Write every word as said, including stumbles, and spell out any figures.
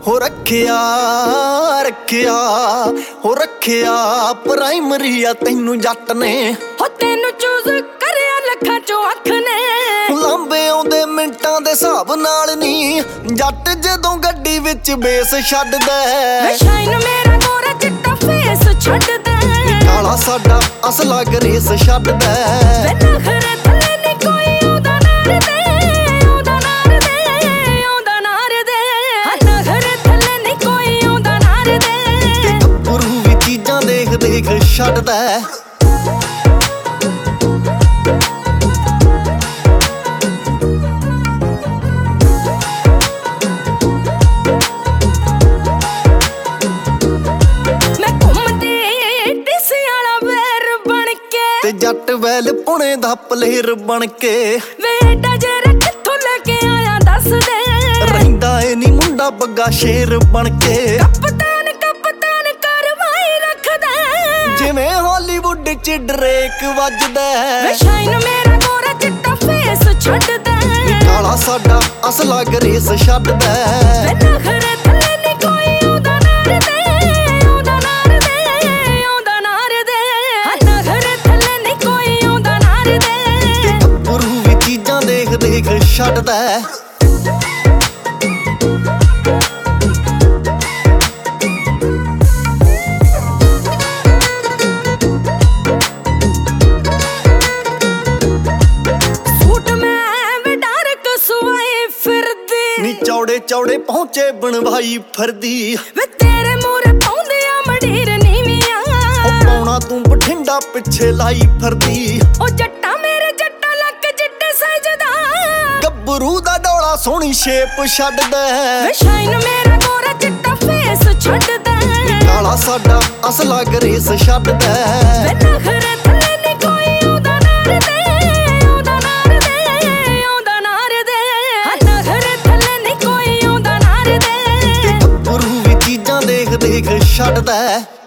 हो रखिया रखिया हो रखिया प्राइमरी आ तैनू जट ने हो तैनू चूज करया लखां चों अख ने लांबे आउंदे मिंटां दे हिसाब नाल नी जट जदों गड्डी विच बेस छड्डदा वे शाइन मेरा गोरा चिट्टा फेस छड्डदा काला साडा असला गरेस छड्डदा वे नखरे थल्ले नी कोई ओदा नार दे ओदा नार दे ओदा नार दे नखरे थल्ले नी कोई ओदा नार दे गब्बरू वी चीजां देख देख छड्डदा जट वैल पुणे दा पलेर बन के वेटा जरा कित्थों लेके आया दस दे रहिंदा ए नी मुंडा बग्गा शेर बन के कप्तान कप्तान करवाई रखदा जिवें हॉलीवुड च ड्रेक वजदा वे शाइन मेरा गोरा चिट्टा फेस छड्डदा काला साडा असला गरेस छड्डदा वे नखरे थल्ले नी कोई ओदा नार दे ओदा नार दे ओदा नार दे नखरे थल्ले नी कोई ओदा नार दे गब्बरू वी चीजां देख देख छड्डदा चौड़े चौड़े पहुंचे बनवाई फरदी वे तेरे मोरे पौंदे आ मडीर नीवियां ओ पौना तू बठिंडा पिछे लाई फरदी ओ जट्टा मेरे जट्टा लक जिट्टे सजदा गब्बरू दा डोला सोहनी शेप छड्डदा वे शाइन मेरा गोरा चिट्टा फेस छड्डदा काला साडा असला गरेस छड्डदा वे नखरे थल्ले नी कोई ओदा नार दे ओदा नार दे ओदा नार दे नखरे थल्ले नी कोई ओदा नार दे गब्बरू वी चीजां देख देख छड्डदा।